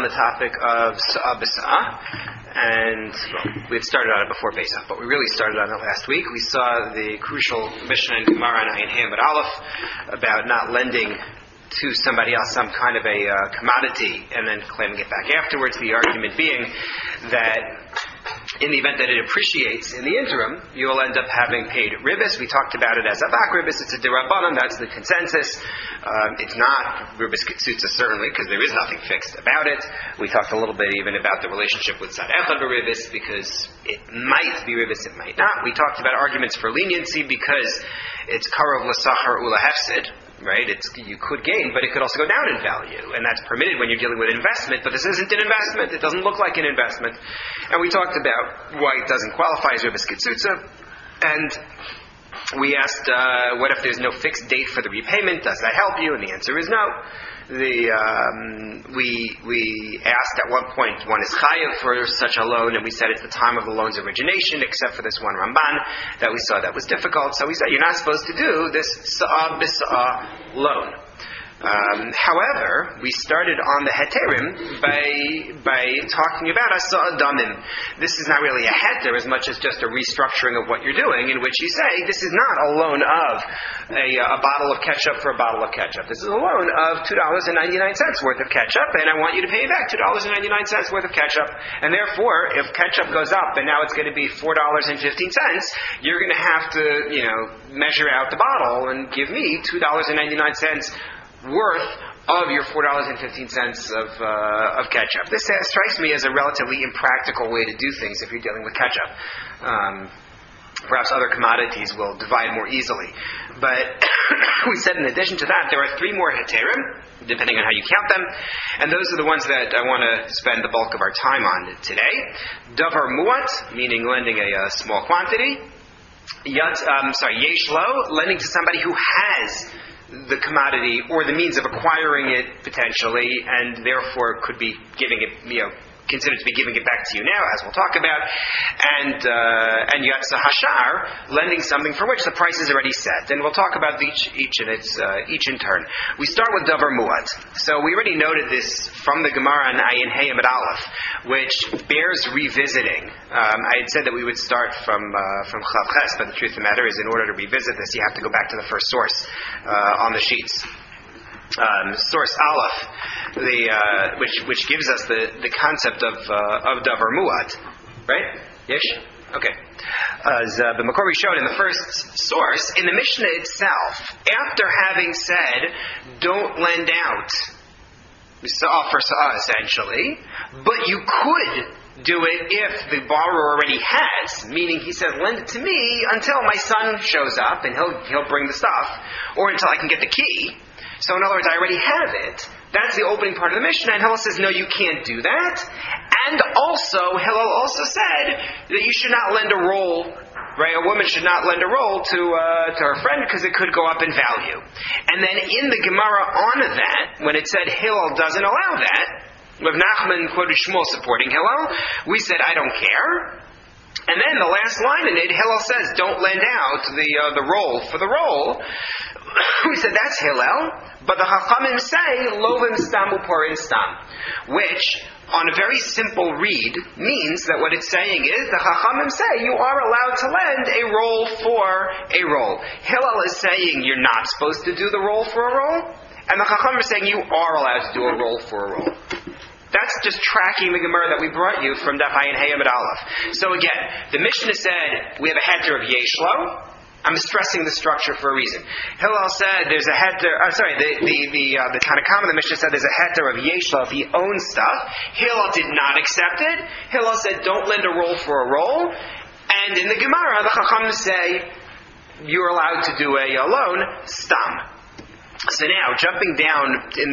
the topic of Sa'ah B'Sa'ah, and we had started on it before Pesach, but we really started on it last week. We saw the crucial Mishnah in Gemara on Ayin Hamid Aleph about not lending to somebody else some kind of a commodity and then claiming it back afterwards. The argument being that in the event that it appreciates in the interim, you will end up having paid ribis. We talked about it as a bak ribis. It's a dirabanan. That's the consensus. It's not ribis kitsutza, certainly, because there is nothing fixed about it. We talked a little bit even about the relationship with sad echad ribis, because it might be ribis, it might not. We talked about arguments for leniency because it's karov l'sachar ula hefsid. Right? You could gain, but it could also go down in value. And that's permitted when you're dealing with investment, but this isn't an investment. It doesn't look like an investment. And we talked about why it doesn't qualify as ribis kitsutza. And we asked, what if there's no fixed date for the repayment? Does that help you? And the answer is no. We asked at one point, one is chayav for such a loan, and we said it's the time of the loan's origination, except for this one Ramban that we saw that was difficult. So we said you're not supposed to do this Sa'ah B'Sa'ah loan. However, we started on the heterim by talking about asa'ah damim. This is not really a heter as much as just a restructuring of what you're doing, in which you say this is not a loan of a bottle of ketchup for a bottle of ketchup. This is a loan of $2.99 worth of ketchup, and I want you to pay me back $2.99 worth of ketchup. And therefore, if ketchup goes up and now it's going to be $4.15, you're going to have to, measure out the bottle and give me $2.99 worth of your $4.15 of ketchup. This strikes me as a relatively impractical way to do things if you're dealing with ketchup. Perhaps other commodities will divide more easily. But we said in addition to that, there are three more heterim, depending on how you count them, and those are the ones that I want to spend the bulk of our time on today. Davar muat, meaning lending a small quantity. Yesh lo, lending to somebody who has the commodity or the means of acquiring it potentially, and therefore could be giving it, considered to be giving it back to you now, as we'll talk about, and yatsa hashar, lending something for which the price is already set, and we'll talk about each in turn. We start with davar muat. So we already noted this from the Gemara on Ayin Hamid Aleph, which bears revisiting. I had said that we would start from Chav Ches, but the truth of the matter is, in order to revisit this, you have to go back to the first source on the sheets. Source Aleph, which gives us the concept of davar muat, right? Yes? Okay. As the Makori showed in the first source, in the Mishnah itself, after having said, don't lend out Sa'ah for Sa'ah, essentially, but you could do it if the borrower already has, meaning he says, lend it to me until my son shows up and he'll bring the stuff, or until I can get the key. So in other words, I already have it. That's the opening part of the Mishnah, and Hillel says, no, you can't do that. And also, Hillel also said that you should not lend a roll, right? A woman should not lend a roll to her friend because it could go up in value. And then in the Gemara on that, when it said Hillel doesn't allow that, with Nachman quoted Shmuel supporting Hillel, we said, I don't care. And then the last line in it, Hillel says, don't lend out the roll for the roll. We said, that's Hillel. But the Chachamim say, Lovim stam uporin stam, which, on a very simple read, means that what it's saying is, the Chachamim say, you are allowed to lend a roll for a roll. Hillel is saying, you're not supposed to do the roll for a roll, and the Chachamim are saying, you are allowed to do a roll for a roll. That's just tracking the Gemara that we brought you from Daf Ayin Hamid Aleph. So again, the Mishnah said we have a heter of Yeshlo. I'm stressing the structure for a reason. Hillel said there's a heter. The Tanna Kamma, the Mishnah said there's a heter of Yeshlo if he owns stuff. Hillel did not accept it. Hillel said don't lend a roll for a roll. And in the Gemara, the Chacham say you're allowed to do a loan stam. So now, jumping down in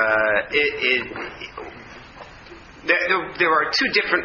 there are two different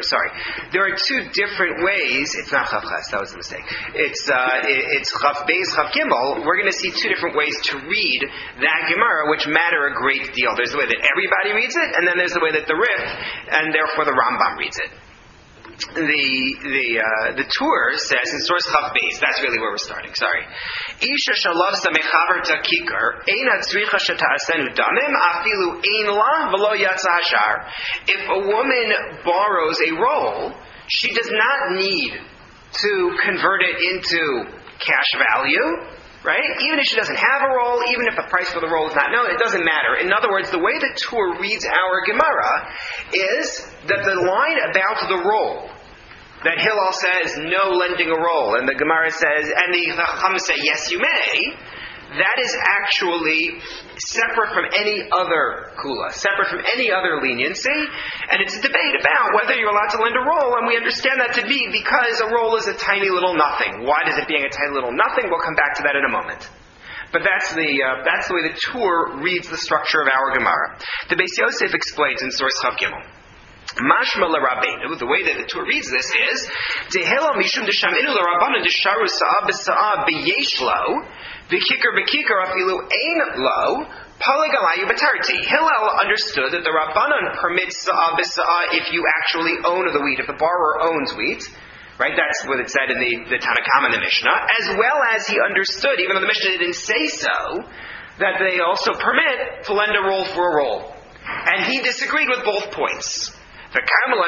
ways. It's not Chav Ches, that was a mistake. It's Chav Beis, Chav Gimel. We're going to see two different ways to read that Gemara, which matter a great deal. There's the way that everybody reads it, and then there's the way that the Rif, and therefore the Rambam reads it. the tour says in source Chav Beis, that's really where we're starting. Sorry. Isha shalavsa mechaver takikar eina tzricha sheta'asenu damim afilu ein la v'lo yatsa hashar. If a woman borrows a roll, she does not need to convert it into cash value. Right? Even if she doesn't have a roll, even if the price for the roll is not known, it doesn't matter. In other words, the way the Tur reads our Gemara is that the line about the roll, that Hillel says, no lending a roll, and the Gemara says, and the Chacham say, yes, you may, that is actually separate from any other kula, separate from any other leniency, and it's a debate about whether you're allowed to lend a roll, and we understand that to be because a roll is a tiny little nothing. Why does it being a tiny little nothing? We'll come back to that in a moment. But that's the way the Tur reads the structure of our Gemara. The Beis Yosef explains in source Chav Gimel. Mashma l'Rabbeinu, the way that the Tur reads this is, Tehela mishum d'shaminu l'Rabbanan d'sharu sa'a b'sa'a b'yeshlo, v'kikar afilu ein lo, paligalayu b'tarti. Hillel understood that the Rabbanan permits sa'a b'sa'a if you actually own the wheat, if the borrower owns wheat. Right, that's what it said in the Tanakhama and the Mishnah, as well as he understood, even though the Mishnah didn't say so, that they also permit to lend a roll for a roll. And he disagreed with both points. The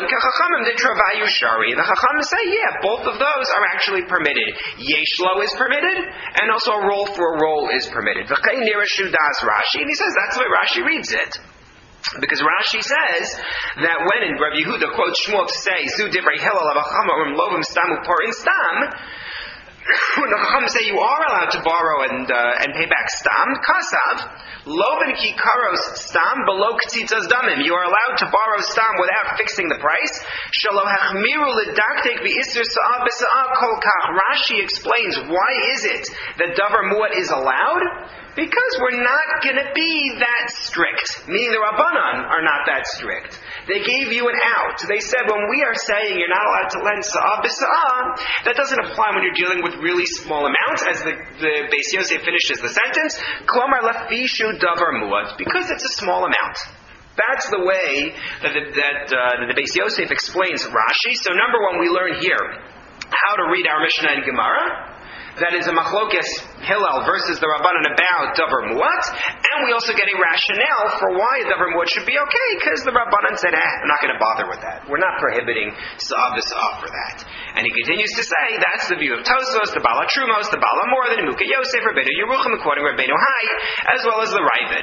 Chacham say, yeah, both of those are actually permitted. Yeshlo is permitted, and also a roll for a roll is permitted. And he says that's the way Rashi reads it. Because Rashi says that when in Rav Yehuda quotes Shmuel to say, Zu divrei Hillel avacham lovim stam uporin stam, when the Chacham say you are allowed to borrow and pay back stam, kasav, loven ki karos stam below ktitzas damim. You are allowed to borrow stam without fixing the price. Shalo hachmiru l'daktek v'isur sa'a b'sa'a kol kach. Rashi explains why is it that davar muat is allowed? Because we're not going to be that strict. Meaning the Rabbanan are not that strict. They gave you an out. They said when we are saying you're not allowed to lend sa'a b'sa'a, that doesn't apply when you're dealing with really small amounts, as the Beis Yosef finishes the sentence. Klomar lafishu davar muat, because it's a small amount. That's the way that the Beis Yosef explains Rashi. So number one, we learn here how to read our Mishnah and Gemara. That is a machlokes Hillel versus the Rabbanan about davar muat, and we also get a rationale for why davar muat should be okay, because the Rabbanan said, I'm not going to bother with that. We're not prohibiting sa'a b'sa'a for that. And he continues to say, that's the view of Tosos, the Bala Trumos, the Bala Mor, the Nemuka Yosef, Rabbeinu Yerucham, quoting Rabbeinu Hai, as well as the Ravid.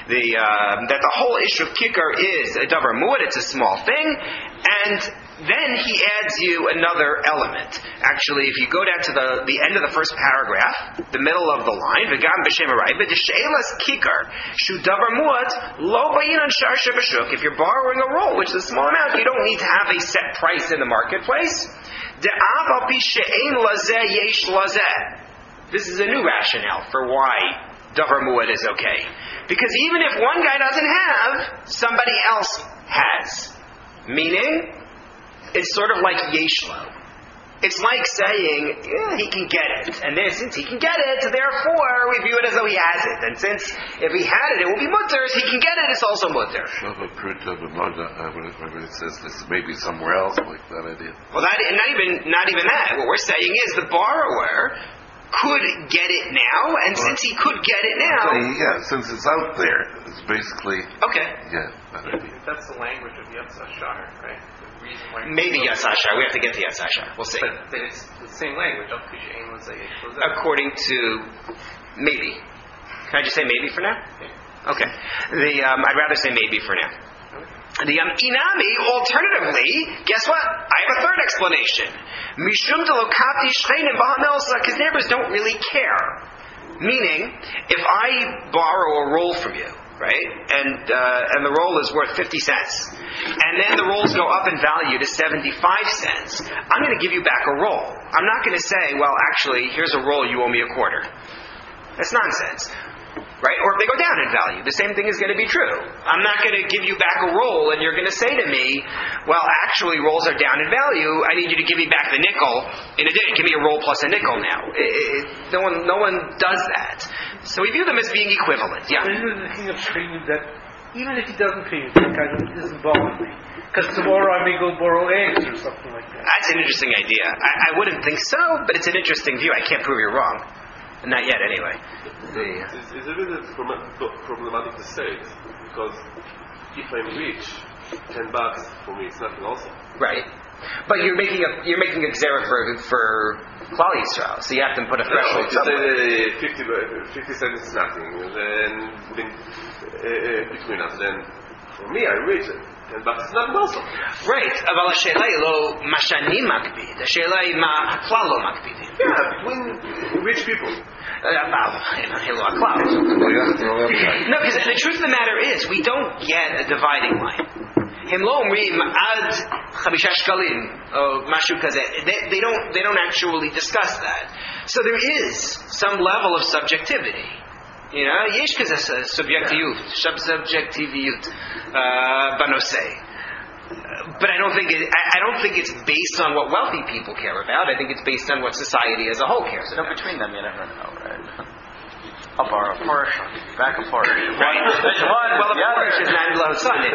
That the whole issue of kicker is a davar muat, it's a small thing, and then he adds you another element. Actually, if you go down to the end of the first paragraph, the middle of the line, V'gam b'shem ha'rayv, b'd'she'elas kikar, shu davar muat, lo bayin on shar shebashuk. If you're borrowing a roll, which is a small amount, you don't need to have a set price in the marketplace. De'av al pi she'ein lazeh yesh lazeh. This is a new rationale for why davar muat is okay. Because even if one guy doesn't have, somebody else has. Meaning, it's sort of like yeshlo. It's like saying, he can get it. And since he can get it, therefore we view it as though he has it. And since if he had it, it will be mutter. If he can get it, it's also mutter. When it says this maybe somewhere else, like that idea. Well, not even that. What we're saying is the borrower could get it now, and since he could get it now... since it's out there, it's basically... Okay. Yeah, that idea. That's the language of Yatz Hashar, right? Maybe Yatz Hashar. We have to get to Yatz Hashar. We'll see. But it's the same language. According to... Maybe. Can I just say maybe for now? Yeah. Okay. I'd rather say maybe for now. The inami, alternatively, guess what? I have a third explanation. Mishum delokati shchenim b'hamelsa, because neighbors don't really care. Meaning, if I borrow a roll from you, right, and the roll is worth 50 cents, and then the rolls go up in value to 75 cents, I'm going to give you back a roll. I'm not going to say, well, actually, here's a roll, you owe me a quarter. That's nonsense. Right? Or if they go down in value, the same thing is going to be true. I'm not going to give you back a roll and you're going to say to me, well, actually rolls are down in value. I need you to give me back the nickel. In addition, give me a roll plus a nickel now. No one does that. So we view them as being equivalent. Yeah. Isn't the thing of trading that even if he doesn't pay you, it doesn't bother me. Because tomorrow I may go borrow eggs or something like that. That's an interesting idea. I wouldn't think so, but it's an interesting view. I can't prove you're wrong. Not yet, anyway. It's a bit problematic to say it, because if I'm rich, $10 for me it's nothing also. Right. But you're making a gzera for Klal Yisrael, so you have to put a threshold. No, 50 cents is nothing. Then between us, then for me I'm rich. $10 is nothing also. Right. אבל השאלה היא לא מה שאני מקפיד, השאלה היא מה הכלל לא מקפיד. Yeah, between rich people. No, because the truth of the matter is, we don't get a dividing line. הם לא אומרים עד 5 שקלים או משהו כזה. They don't actually discuss that. So there is some level of subjectivity. You know, יש כזה subjectivיות בנושא. But I don't think it's based on what wealthy people care about. I think it's based on what society as a whole cares about. Between them, you never know, right? I'll borrow a Porsche, back a Porsche. Right. Well, the Porsche is not below Sunday.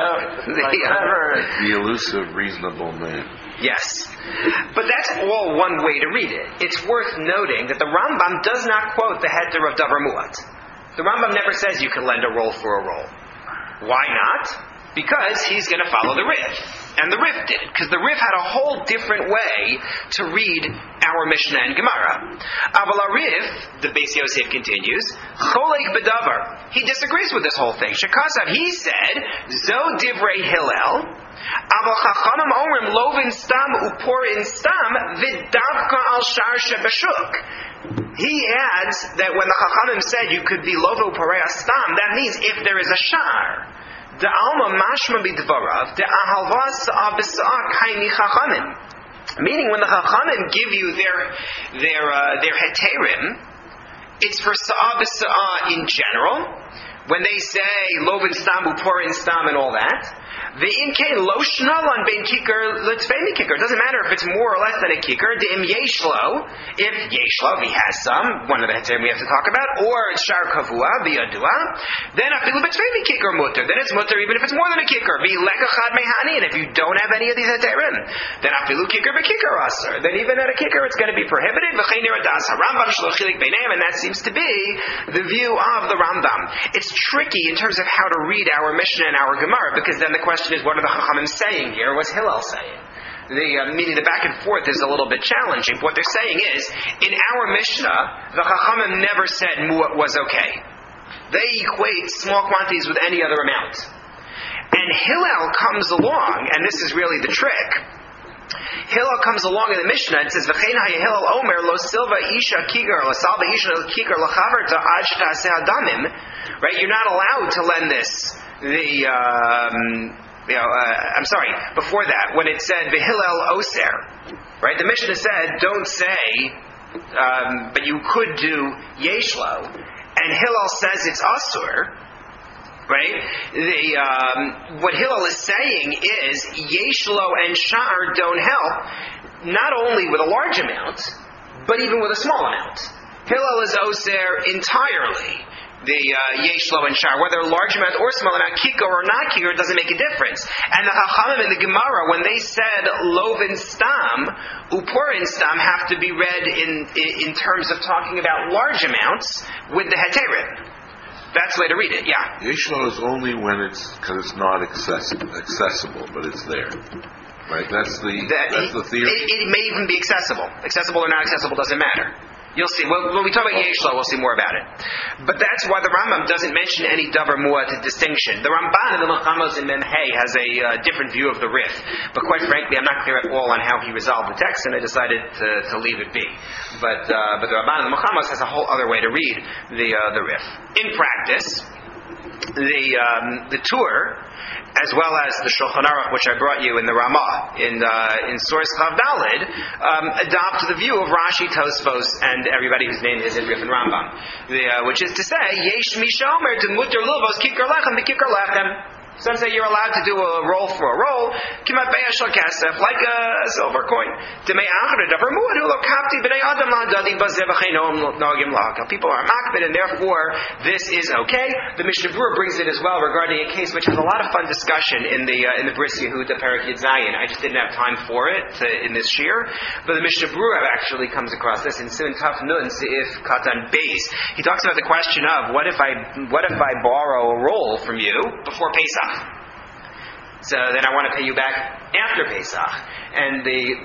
The elusive, reasonable man. Yes. But that's all one way to read it. It's worth noting that the Rambam does not quote the heter of Davar Mu'at. The Rambam never says you can lend a roll for a roll. Why not? Because he's going to follow the Rif. And the Rif did. Because the Rif had a whole different way to read our Mishnah and Gemara. Aval Rif, the Beis Yosef continues, Cholek B'davar. He disagrees with this whole thing. Shekasav, he said, Zo Divrei Hillel, Aval Chachamim Omrim Lovin Stam Uporin Stam V'davka Al Shar Shebashuk. He adds that when the Chachamim said you could be Lovo Porei Stam, that means if there is a Shar. The alma mashma b'dvarav, the ahalvas abisa'ah kaini chachamim. Meaning, when the chachamim give you their heterim, it's for sa'ah b'sa'ah in general. When they say lovin stam uporin stam and all that, ve'in kein lo shnalan bein kikar l'tzvei kikar. It doesn't matter if it's more or less than a kikar. De'im yeshlo, if yeshlo, he has some, one of the heterim we have to talk about, or it's shar kavua b'yadua, then afilu b'tzvei kikar mutter. Then it's mutter even if it's more than a kikar. V'lekachad mehani, and if you don't have any of these heterim, then afilu kikar b'kikar aser. Then even at a kikar it's going to be prohibited. V'chein niradas harambam shlo chilik beineim, and that seems to be the view of the Rambam. It's tricky in terms of how to read our Mishnah and our Gemara, because then the question is, what are the Chachamim saying here? What's Hillel saying? Meaning the back and forth is a little bit challenging. What they're saying is, in our Mishnah, the Chachamim never said Mu'at was okay. They equate small quantities with any other amount. And Hillel comes along, and this is really the trick. Hillel comes along in the Mishnah and says, "V'chein Hillel Omer lo silva isha kigar lo salva isha kigar lo chaverta ad shta'aseh adamim." Right? You're not allowed to lend this. I'm sorry. Before that, when it said v'Hillel oser, right? The Mishnah said, "Don't say," but you could do yeshlo, and Hillel says it's asur. Right? What Hillel is saying is Yeshlo and Sha'ar don't help, not only with a large amount, but even with a small amount. Hillel is Oser entirely, the Yeshlo and Sha'ar, whether a large amount or small amount, Kikar or not Kikar, doesn't make a difference. And the Chachamim in the Gemara, when they said Lovin Stam, Uporin Stam have to be read in terms of talking about large amounts with the Heterim. That's the way to read it, yeah. Yeshlo is only when because it's not accessible, but it's there. Right? That's the theory. It may even be accessible. Accessible or not accessible doesn't matter. You'll see. Well, when we talk about Yeshlo, we'll see more about it. But that's why the Rambam doesn't mention any Davar Mu'at distinction. The Ramban in the Melchamos in Memhei has a different view of the Rif. But quite frankly, I'm not clear at all on how he resolved the text, and I decided to leave it be. But the Ramban in the Melchamos has a whole other way to read the Rif. In practice, the Tur, as well as the Shulchan Aruch, which I brought you in the Ramah, in source Chav Daled, adopt the view of Rashi, Tosfos, and everybody whose name is in Rif and Rambam, which is to say, Yesh Mishomer to Mutter Luvos Kikar Lechem B'Kikar Lechem. Some say you're allowed to do a roll for a roll, kimat be'ashal kasef, like a silver coin. People are makbid, and therefore this is okay. The Mishnah Berurah brings it as well regarding a case which has a lot of fun discussion in the Bris Yehuda Perek Yud Zayin. I just didn't have time for it in this shir, but the Mishnah Berurah actually comes across this in Sin Taf Nun Seif Katan Beis. He talks about the question of what if I borrow a roll from you before Pesach? So then I want to pay you back after Pesach, and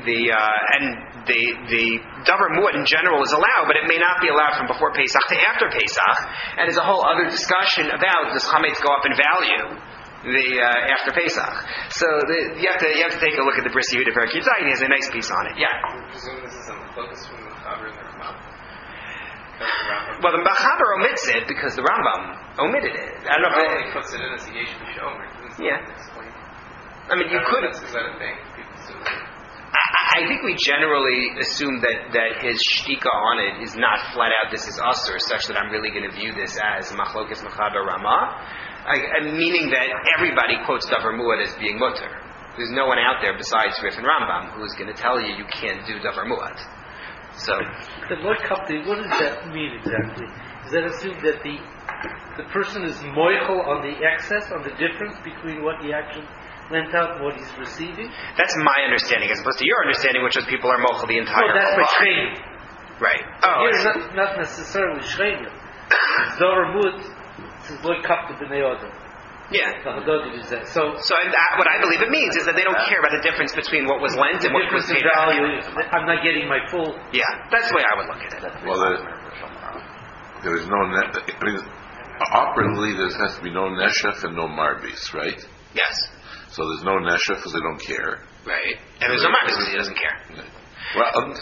the davar muad in general is allowed, but it may not be allowed from before Pesach to after Pesach. And there's a whole other discussion about does chametz go up in value after Pesach. So you have to take a look at the Bris Yehuda Perek Yud Zayin. He has a nice piece on it. Yeah. I presume this is on the focus from the Chaber and the Ramah. Well, the Chaber omits it because the Rambam omitted it. I don't know if He puts it in as a yesh b'shomer. Yeah. I mean, you could. Is that a thing? People assume that. I think we generally assume that his shtika on it is not flat out this is usur, such that I'm really going to view this as machlokas Mechaber Ramah, meaning that everybody quotes davar muad as being mutter. There's no one out there besides Rif and Rambam who is going to tell you can't do davar muad. So, The Lord Kapti, what does that mean exactly? Does that assume that the person is moichel on the excess, on the difference between what he actually lent out and what he's receiving? that's my understanding, as opposed to your understanding, which was people are mochel the entire. No, that's halacha. Shcheni. Right. Oh, Here, not necessarily Shcheni. It's Davar Mud, it's Lord Kapti b'nei Adam. yeah. The Hadodid is that. So What I believe it means is that they don't care about the difference between what was lent the and what was difference in paid back. value, I'm not getting my full. Yeah, that's the way I would look at it. Well, there is no. Operatively, there has to be no neshef and no marbis, right? Yes. So there's no neshef because they don't care. Right. And there's no marbis because he doesn't care. Well,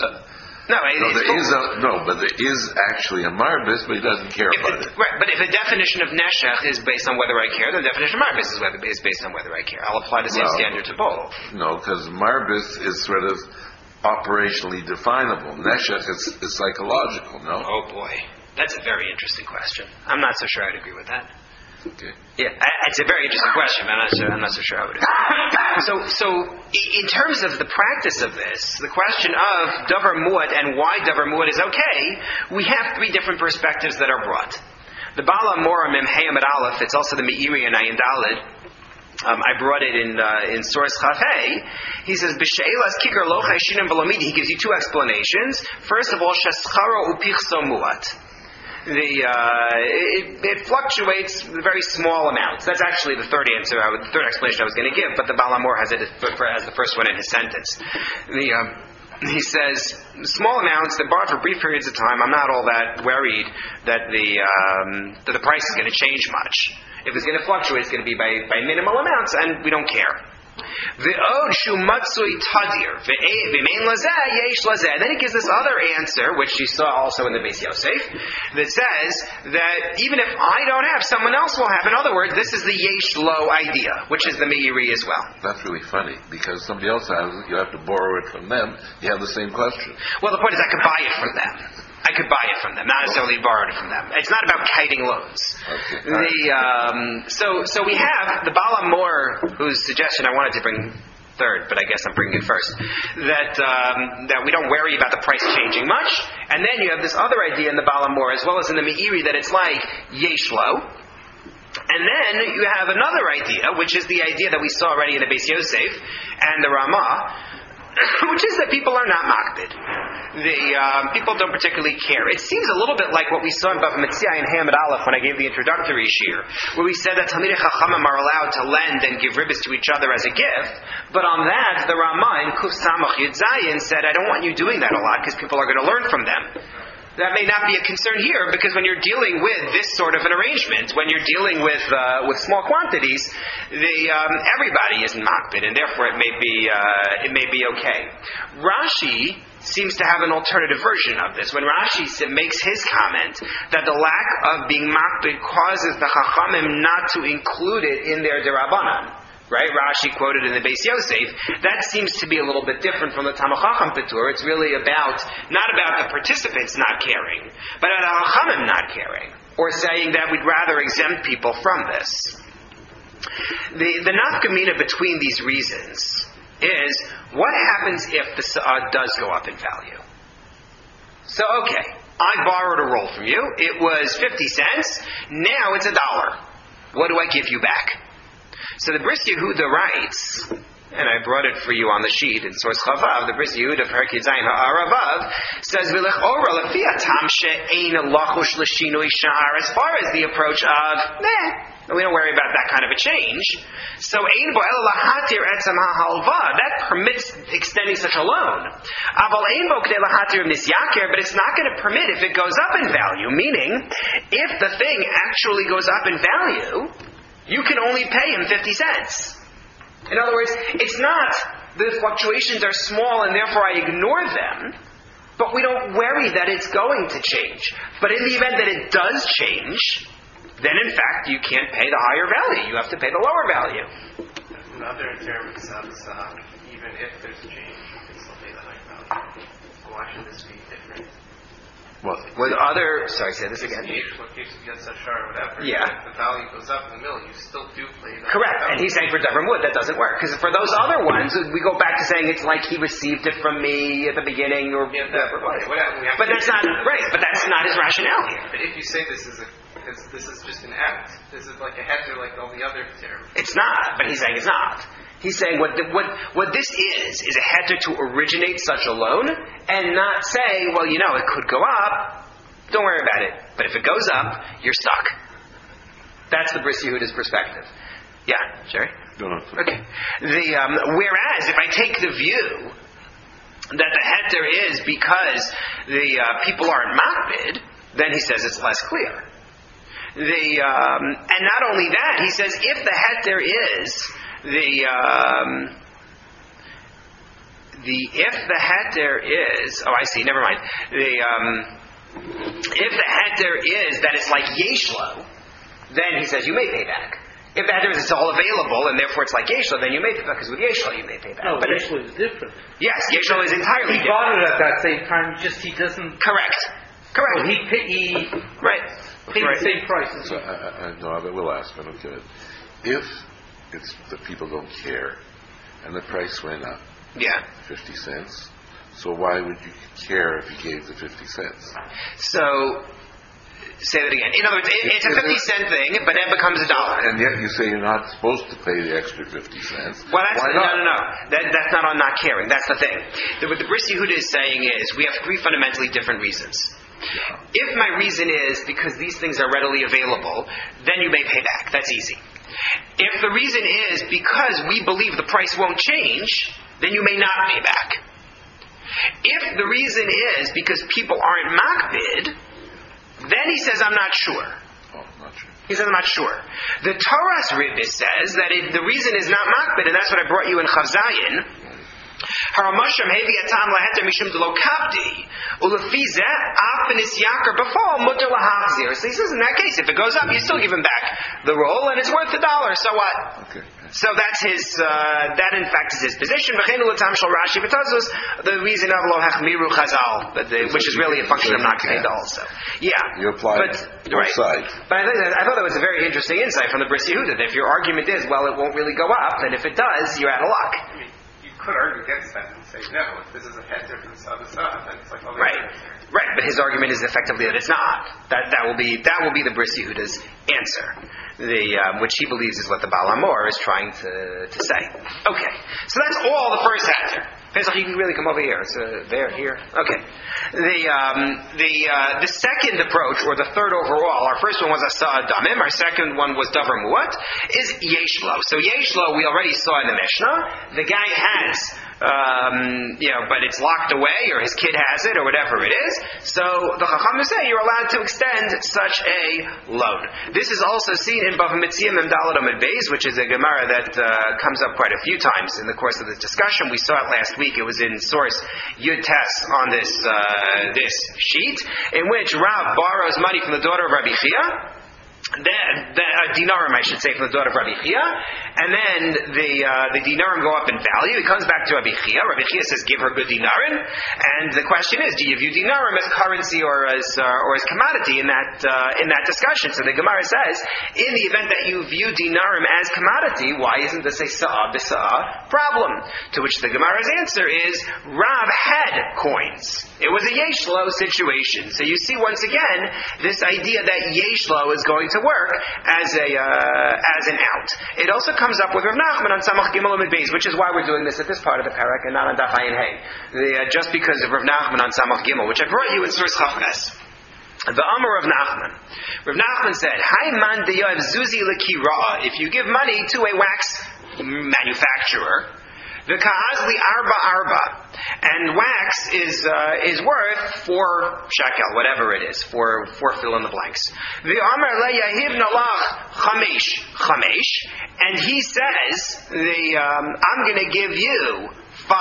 but there is actually a marbis, but he doesn't care about it. Right, but if the definition of neshech is based on whether I care, then the definition of marbis is based on whether I care. I'll apply the same standard to both. No, because marbis is sort of operationally definable. Neshech is psychological, no? Oh boy, that's a very interesting question. I'm not so sure I'd agree with that. Okay. Yeah, it's a very interesting question, but I'm not so sure I would agree. So in terms of the practice of this, the question of davar muad and why davar muad is okay, we have three different perspectives that are brought. The Bala Mora Mem Hayamad Aleph, it's also the Meiri and Ayin Dalid. I brought it in Source Chafei. He says, B'she'elas kikar lo chayshinim v'lomidi. He gives you two explanations. First of all, shescharo upichso muat. It fluctuates very small amounts. That's actually the third answer, the third explanation I was going to give, but the Baal HaMor has it as the first one in his sentence. He says, small amounts, they're borrowed for brief periods of time. I'm not all that worried that the price is going to change much. If it's going to fluctuate, it's going to be by minimal amounts, and we don't care. Ve'od shu matzui tadir v'mein lazeh yesh lazeh. Then he gives this other answer, which you saw also in the Beis Yosef, that says that even if I don't have, someone else will have. In other words, this is the yesh lo idea, which is the Meiri as well. That's really funny, because somebody else has it, you have to borrow it from them, you have the same question. Well, the point is I could buy it from them. I could buy it from them, not necessarily borrow it from them. It's not about kiting loans. Okay. So we have the Baal HaMor, whose suggestion I wanted to bring third, but I guess I'm bringing it first, that we don't worry about the price changing much, and then you have this other idea in the Baal HaMor, as well as in the Meiri, that it's like yesh lo. And then you have another idea, which is the idea that we saw already in the Beis Yosef and the Ramah, which is that people are not makbid. People don't particularly care. It seems a little bit like what we saw in Bava Metzia and Hamad Aleph when I gave the introductory shir, where we said that Talmidei Chachamim are allowed to lend and give ribbis to each other as a gift, but on that, the Ramah in Kuf Samach Yud Zayin said, I don't want you doing that a lot because people are going to learn from them. That may not be a concern here, because when you're dealing with this sort of an arrangement, when you're dealing with small quantities, everybody isn't makbid, and therefore it may be okay. Rashi seems to have an alternative version of this. When Rashi makes his comment that the lack of being makbid causes the Chachamim not to include it in their derabanan. Right? Rashi quoted in the Beis Yosef. That seems to be a little bit different from the Talmud Chacham Petur. It's really not about the participants not caring, but about the Chachamim not caring, or saying that we'd rather exempt people from this. The nafkamina between these reasons is what happens if the sa'ah does go up in value. So, okay, I borrowed a roll from you. It was 50 cents. Now it's $1. What do I give you back? So the Bris Yehuda writes, and I brought it for you on the sheet in source Chavav, the Bris Yehuda for Herkei Zayin Ha'aravav says, V'lech ora lefi hatam she'ein lachush l'shinui sha'ar, as far as the approach of, we don't worry about that kind of a change. So ein bo ela lahatir etzem ha'halva, that permits extending such a loan. Aval ein bo k'dei lahatir nisyaker, but it's not going to permit if it goes up in value, meaning, if the thing actually goes up in value, you can only pay him 50 cents. In other words, it's not the fluctuations are small and therefore I ignore them, but we don't worry that it's going to change. But in the event that it does change, then in fact you can't pay the higher value. You have to pay the lower value. Another term is even if there's a change, you can still pay the higher value. So why should this be different? Say this again. What case you get such or whatever. Yeah. If the value goes up in the middle, you still do pay that. Correct. And he's saying for Devrim Wood, that doesn't work. Because for those other ones, we go back to saying it's like he received it from me at the beginning or whatever. But that's not, right, but that's not his rationale here. But if you say this is just an act, this is like a heter like all the other terms. It's not, but he's saying it's not. He's saying what this is a heter to originate such a loan and not say, well, it could go up. Don't worry about it. But if it goes up, you're stuck. That's the Bris Yehuda's perspective. Yeah, Sherry? No. Okay. Whereas if I take the view that the heter is because the people aren't makbid, then he says it's less clear. And not only that, he says if the heter is if the heter is, I see, never mind. If the heter is that it's like yeshlo, then he says you may pay back. If the heter is it's all available and therefore it's like yeshlo, then you may pay back, because with yeshlo you may pay back. No, but yeshlo is different. Yes, yeshlo is entirely he different. bought it at that same time, just he doesn't... Correct. Well, he paid Right. the same price. So, no, but we'll ask, but okay. If it's the people don't care, and the price went up 50 cents, so why would you care if he gave the 50 cents? So, say that again. In other words, it's a 50-cent thing, but then it becomes $1. And yet you say you're not supposed to pay the extra 50 cents. Well, why not? No. That's not on not caring. That's the thing. What the Bris Yehuda is saying is we have three fundamentally different reasons. If my reason is because these things are readily available, then you may pay back. That's easy. If the reason is because we believe the price won't change, then you may not pay back. If the reason is because people aren't makbid, then he says, I'm not sure. Oh, not sure. He says, I'm not sure. The Torah's Ribbis says that the reason is not makbid, and that's what I brought you in Chav Zayin. Haramasham hevi atam laheter mishum delo kapdi ulefize afinis yakar befall mutter lahachzir. So he says in that case, if it goes up, you still give him back the roll, and it's worth $1. So what? Okay. So that's his. That in fact is his position. The reason of lo hachmiru chazal, which is really a function of not kaveda also. Yeah, you apply both sides. But I thought that was a very interesting insight from the Bris Yehuda. That if your argument is, well, it won't really go up, and if it does, you're out of luck. Could argue against that and say, no, if this is a heter from Saba, then it's like all the right. But his argument is effectively that it's not. That will be the Bris Yehuda's answer, which he believes is what the Baal Hamor is trying to say. Okay, so that's all the first heter. Pesach, you can really come over here. It's there, here. Okay. The second approach, or the third overall, our first one was Asa Adamim, our second one was Davar Muat, is Yeshlo. So Yeshlo, we already saw in the Mishnah. The guy has, but it's locked away, or his kid has it, or whatever it is. So the Chacham say you're allowed to extend such a loan. This is also seen in Bava Metzia Mem Daled Amud Beis, which is a Gemara that comes up quite a few times in the course of this discussion. We saw it last week. It was in source Yud Tes on this sheet, in which Rav borrows money from the daughter of Rabbi Chia, dinarim, I should say, from the daughter of Rabbi Chia, and then the dinarim go up in value. It comes back to Rabbi Chia. Rabbi Chia says, give her good dinarim, and the question is, do you view dinarim as currency or as commodity in that discussion? So the Gemara says, in the event that you view dinarim as commodity, why isn't this a sa'ah b'sa'ah problem? To which the Gemara's answer is, Rav had coins. It was a yeshlo situation. So you see once again this idea that yeshlo is going to work as an out. It also comes up with Rav Nachman on Samach Gimel Amud Beis, which is why we're doing this at this part of the parak and not on Daf Ayin Hey. Just because of Rav Nachman on Samach Gimel, which I brought you in Source Chafres. The Amar of Nachman. Rav Nachman said, "Hai man deyav zuzi lekira." If you give money to a wax manufacturer, the kahazli arba, and wax is worth 4 shekel, whatever it is, for fill in the blanks. The Amar leyahiv nalach chamesh, and he says, I'm going to give you 5.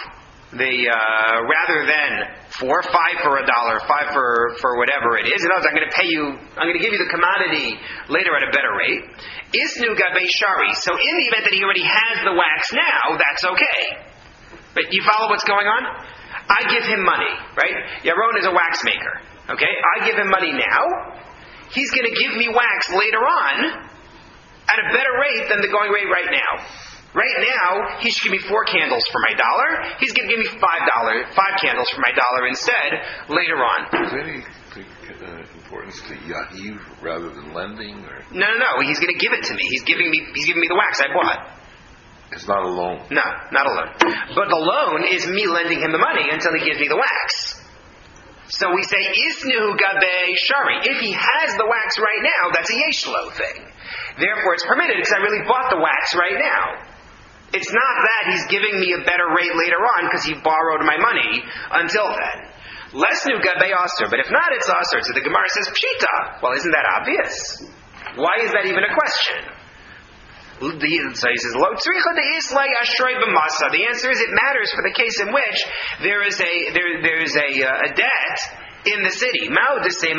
Rather than 4, 5 for $1, 5 for whatever it is. In other words, I'm going to give you the commodity later at a better rate. Isnu gabe shari. So in the event that he already has the wax now, that's okay. But you follow what's going on? I give him money, right? Yaron is a wax maker. Okay? I give him money now. He's going to give me wax later on at a better rate than the going rate right now. Right now, he should give me 4 candles for my $1. He's going to give me $5 candles for my $1 instead later on. Is there any importance to yahiv rather than lending? Or? No. He's going to give it to me. He's giving me the wax I bought. It's not a loan. No, not a loan. But the loan is me lending him the money until he gives me the wax. So we say isnu gabe shari. If he has the wax right now, that's a yeshlo thing. Therefore, it's permitted because I really bought the wax right now. It's not that he's giving me a better rate later on because he borrowed my money until then. Lesnu gabe aser, but if not, it's aser. So the Gemara says pshita. Well, isn't that obvious? Why is that even a question? So he says, Lo tzricha de'islay ashrei b'masa. The answer is it matters for the case in which there is a debt in the city. I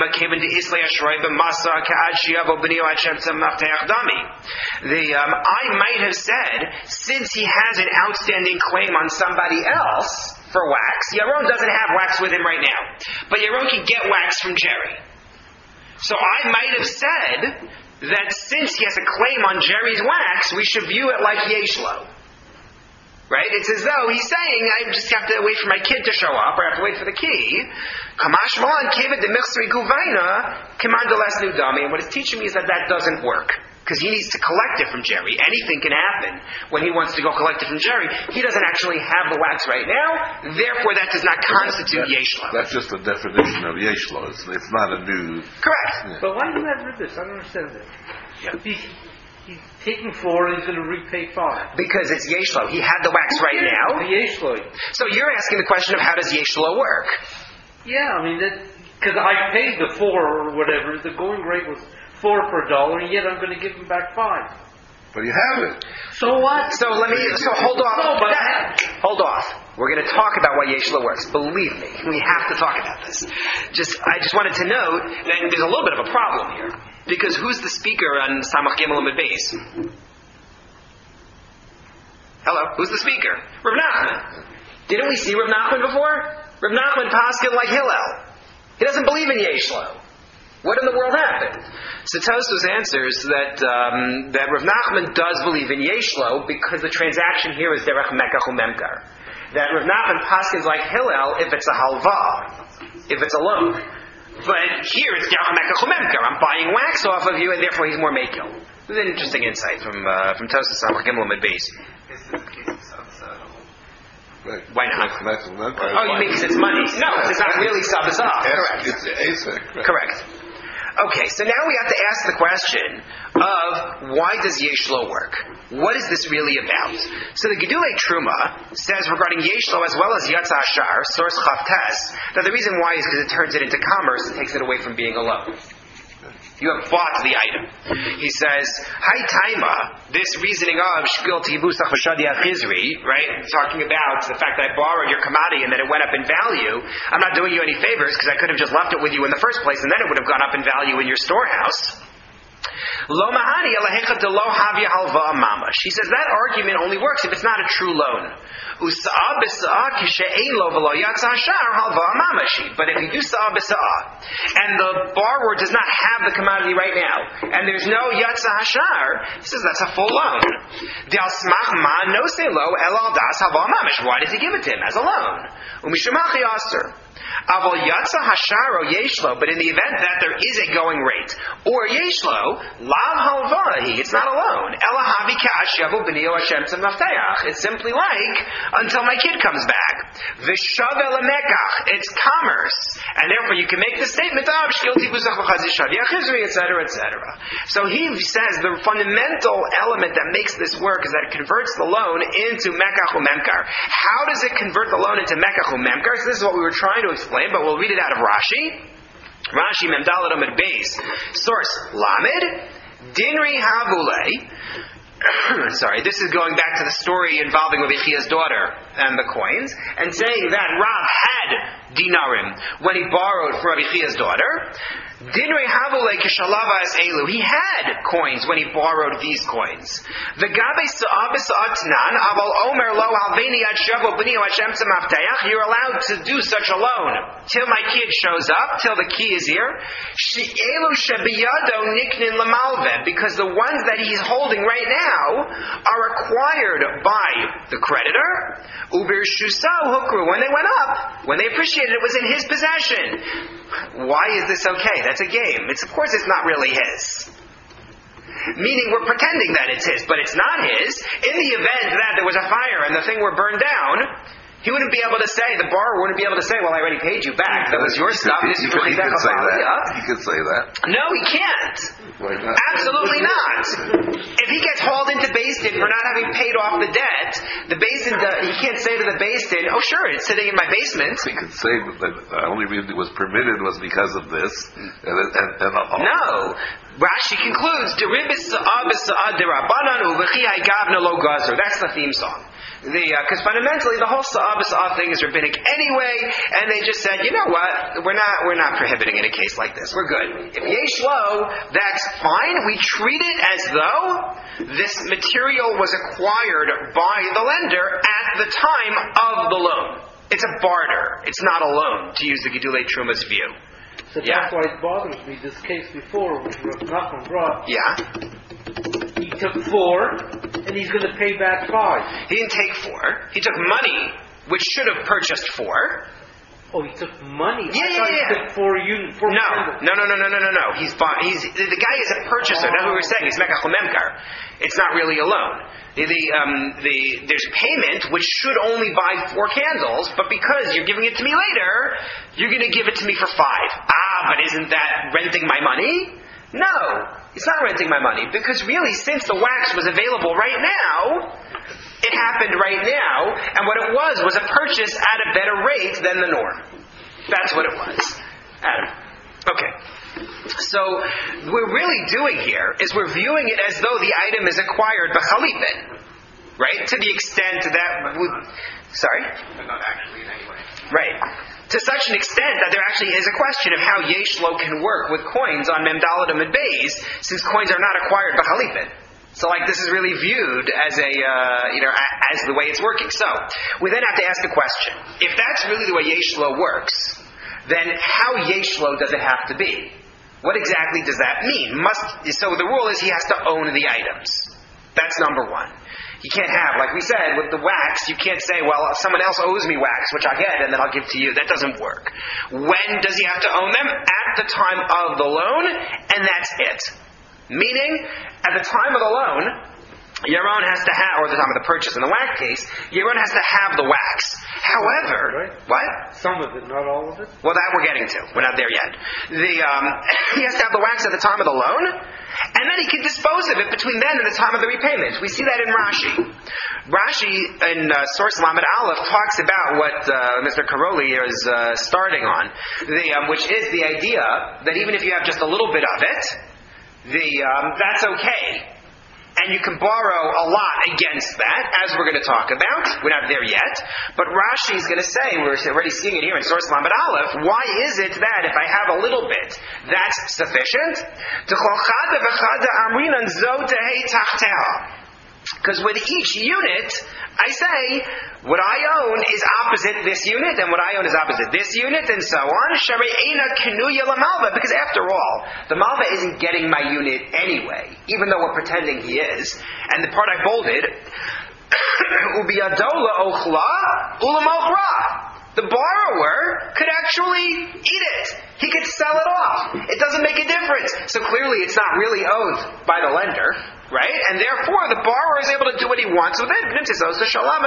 might have said, since he has an outstanding claim on somebody else for wax, Yaron doesn't have wax with him right now, but Yaron can get wax from Jerry. So I might have said that since he has a claim on Jerry's wax, we should view it like Yeshlo. Right? It's as though he's saying, I just have to wait for my kid to show up, or I have to wait for the key. And what it's teaching me is that doesn't work. Because he needs to collect it from Jerry. Anything can happen when he wants to go collect it from Jerry. He doesn't actually have the wax right now, therefore that does not constitute Yeshlo. That's just the definition of Yeshlo. It's not a new... Correct. Yeah. But why isn't that ribbis? I don't understand that. Yeah. He's taking 4 and he's going to repay 5. Because it's Yeshlo. He had the wax right now. The Yeshlo. So you're asking the question of how does Yeshlo work? Yeah, I mean, because I paid the 4 or whatever. The going rate was 4 for $1, and yet I'm going to give him back 5. But you have it. So what? So hold off. No, but hold off. We're going to talk about why Yeshlo works. Believe me, we have to talk about this. I just wanted to note that there's a little bit of a problem here. Because who's the speaker on Samach Gimel Amud Beis? Hello? Who's the speaker? Rav Nachman. Didn't we see Rav Nachman before? Rav Nachman paskin like Hillel. He doesn't believe in Yeshlo. What in the world happened? So Tosfos answers that Rav Nachman does believe in Yeshlo because the transaction here is derech mekach umemkar. That Rav Nachman paskins like Hillel if it's a halva, if it's a loan. But here it's derech mekach umemkar. I'm buying wax off of you, and therefore he's more mekil. This is an interesting insight from Tosfos Samach Gimel Amud Beis. Is this case of subset? Right. Why not? Oh, you mean because it's money? No, it's not really sub-sub. Correct. It's ASIC. Right. Correct. Okay, so now we have to ask the question of why does Yeshlo work? What is this really about? So the Gedulei Truma says regarding Yeshlo as well as Yatza Ashar, source Chavtes, that the reason why is because it turns it into commerce and takes it away from being a loan. You have bought the item. He says, Hai Taima, this reasoning of Shpil Tibusach V'Shadi Achizri, right? Talking about the fact that I borrowed your commodity and that it went up in value. I'm not doing you any favors because I could have just left it with you in the first place and then it would have gone up in value in your storehouse. Lo mahani alahecha de lo havya halva mamash. He says that argument only works if it's not a true loan. Usa'a b'sa'a kishe'ein lo v'lo yatsa hashar halva mamashi. But if you do sa'a b'sa'a, and the borrower does not have the commodity right now, and there's no yatsa hashar, he says that's a full loan. D'al smach ma no se lo el al das halva mamash. Why does he give it to him as a loan? Umishamachi aser. Aval yatsa hasharo yeshlo, but in the event that there is a going rate, or yeshlo, lav halvahi, it's not a loan. Ela havi kash yavu b'nio Hashem tzem naftayach. It's simply like, until my kid comes back. V'shav elamekach, it's commerce. And therefore you can make the statement of, shkilti buzach v'chazishav yachizri, etc., etc. So he says the fundamental element that makes this work is that it converts the loan into mekach u'memkar. How does it convert the loan into mekach u'memkar? So this is what we were trying to explain, but we'll read it out of Rashi. Rashi Memdalet Amud Beis. Source Lamed Dinri Havule. Sorry, this is going back to the story involving Rabbi Chia's daughter and the coins, and saying that Rav had dinarim when he borrowed for Rabbi Chia's daughter. Dinrei havule kishalava as elu. He had coins when he borrowed these coins. V'gabe sa'abisa'atnan aval omer lo halveni ad shavo b'nio Hashem tzemaftayach. You're allowed to do such a loan till my kid shows up, till the key is here. She'elu shebiyado niknin lamalveh, because the ones that he's holding right now are acquired by the creditor. Uber shusau hukru. When they went up, when they appreciated it, was in his possession. Why is this okay? That's a game. Of course it's not really his. Meaning we're pretending that it's his, but it's not his. In the event that there was a fire and the thing were burned down, he wouldn't be able to say, the borrower wouldn't be able to say, well, I already paid you back. That was your stuff. He could say that. He could say that. No, he can't. Why not? Absolutely not. If he gets hauled into Beis Din for not having paid off the debt, the Beis Din, he can't say to the Beis Din, oh sure, it's sitting in my basement. He could say that the only reason it was permitted was because of this. No. Rashi concludes, that's the theme song. Because fundamentally the whole sa'ah thing is rabbinic anyway, and they just said, you know what, we're not prohibiting in a case like this. We're good. If yesh lo, that's fine. We treat it as though this material was acquired by the lender at the time of the loan. It's a barter. It's not a loan, to use the Gedulei Truma's view. So that's why it bothers me. This case before, which Rav Nachman brought. Yeah. He took 4, and he's going to pay back 5. He didn't take 4. He took money, which should have purchased 4. Oh, he took money. Yeah. He took 4 units. No. The guy is a purchaser. That's what we were saying. He's mekach lememkar. It's not really a loan. There's payment which should only buy 4 candles, but because you're giving it to me later, you're going to give it to me for 5. But isn't that renting my money? No, it's not renting my money, because really, since the wax was available right now, it happened right now, and what it was a purchase at a better rate than the norm. That's what it was. Adam. Okay. So, we're really doing here is we're viewing it as though the item is acquired b'chalipin. Right? To the extent that... Sorry? But not actually in any way. Right. To such an extent that there actually is a question of how yesh lo can work with coins on Memdalet Amud Beis, since coins are not acquired b'chalipin. So, this is really viewed as as the way it's working. So, we then have to ask a question. If that's really the way yesh lo works, then how yesh lo does it have to be? What exactly does that mean? So the rule is he has to own the items. That's number one. You can't have, like we said, with the wax, you can't say, well, someone else owes me wax, which I'll get, and then I'll give to you. That doesn't work. When does he have to own them? At the time of the loan, and that's it. Meaning, at the time of the loan, Yaron has to have, or the time of the purchase in the wax case, Yaron has to have the wax. However, right? What? Some of it, not all of it. Well, that we're getting to. We're not there yet. He has to have the wax at the time of the loan, and then he can dispose of it between then and the time of the repayment. We see that in Rashi. Rashi, in source Lamed Aleph, talks about what Mr. Karoli is starting on, which is the idea that even if you have just a little bit of it, that's okay. and you can borrow a lot against that, as we're going to talk about. We're not there yet. But Rashi is going to say, we're already seeing it here in Source Lamed Aleph, why is it that if I have a little bit, that's sufficient? Because with each unit, I say, what I own is opposite this unit, and what I own is opposite this unit, and so on. Because after all, the Malva isn't getting my unit anyway, even though we're pretending he is. And the part I bolded, the borrower could actually eat it. He could sell it off. It doesn't make a difference. So clearly it's not really owed by the lender, right? And therefore the borrower is able to do what he wants with it. So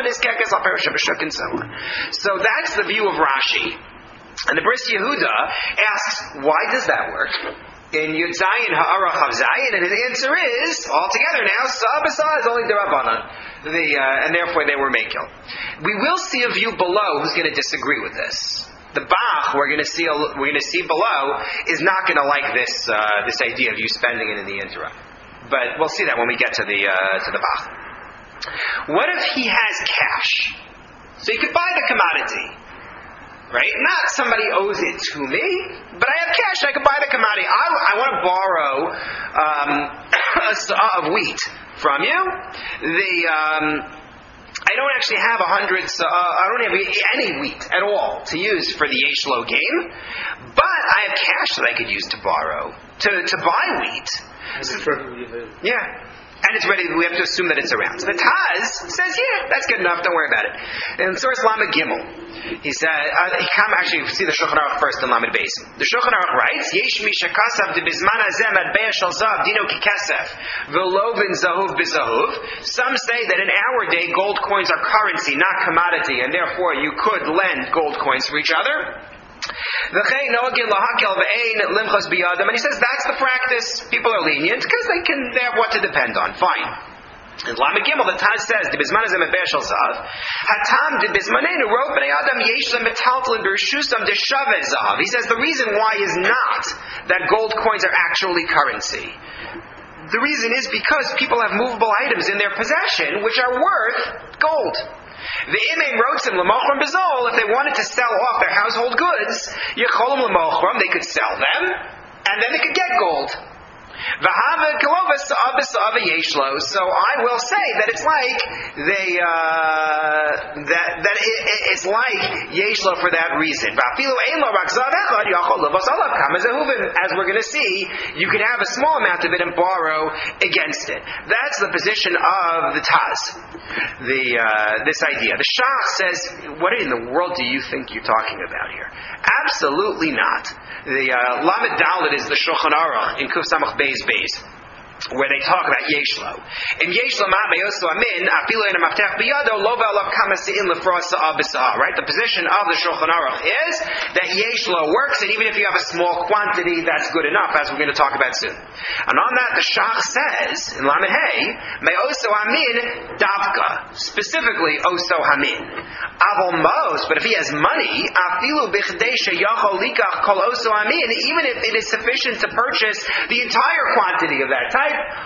that's the view of Rashi. And the Bris Yehuda asks, why does that work? In Yud Zayin Ha'arach Chav Zayin, and his answer is, altogether now, Sa'abasa is only Derabanan. And therefore they were Mekil. We will see a view below who's going to disagree with this. The Bach we're going to see below is not going to like this idea of you spending it in the interim. But we'll see that when we get to the Bach. What if he has cash? So he could buy the commodity. Right? Not somebody owes it to me, but I have cash, I can buy the commodity. I want to borrow a saw of wheat from you. I don't actually have 100 I don't have any wheat at all to use for the Yeshlo game, but I have cash that I could use to borrow, to buy wheat. Yeah. And it's ready, we have to assume that it's around. So the Taz says, yeah, that's good enough, don't worry about it. In Source Lamed Gimel, he said, actually see the Shulchan Aruch first in Lamed Beis. The Shulchan Aruch writes, Yesh mi shekasav de bizman hazeh matbea shel zav dino kikesef v'lovin zahuv b'zahuv. Some say that in our day, gold coins are currency, not commodity, and therefore you could lend gold coins for each other. And he says that's the practice. People are lenient because they have what to depend on. Fine. In Lamed Gimel, the Taz says, he says the reason why is not that gold coins are actually currency. The reason is because people have movable items in their possession which are worth gold. The Imam wrote some L'mochram B'zol, if they wanted to sell off their household goods, Yecholim L'mochram, they could sell them, and then they could get gold. So I will say that it's like it's like Yeshlo for that reason. As we're going to see, you could have a small amount of it and borrow against it. That's the position of the Taz. This idea. The Shach says, what in the world do you think you're talking about here? Absolutely not. The Lamed Dalet is the Shulchan Aruch in Kuf Samach Beis, where they talk about Yeshlo. In Yeshlo ma beyosu amin afilu in maftech biyado lo ve'alav kamasi in lefrosa abisah. Right? The position of the Shulchan Aruch is that Yeshlo works, and even if you have a small quantity, that's good enough, as we're going to talk about soon. And on that, the Shach says in Lamed Hey, me'oso amin davka, specifically oso hamin. Avol mos, but if he has money, afilu bichdei sheyachol likach kol oso amin, even if it is sufficient to purchase the entire quantity of that type,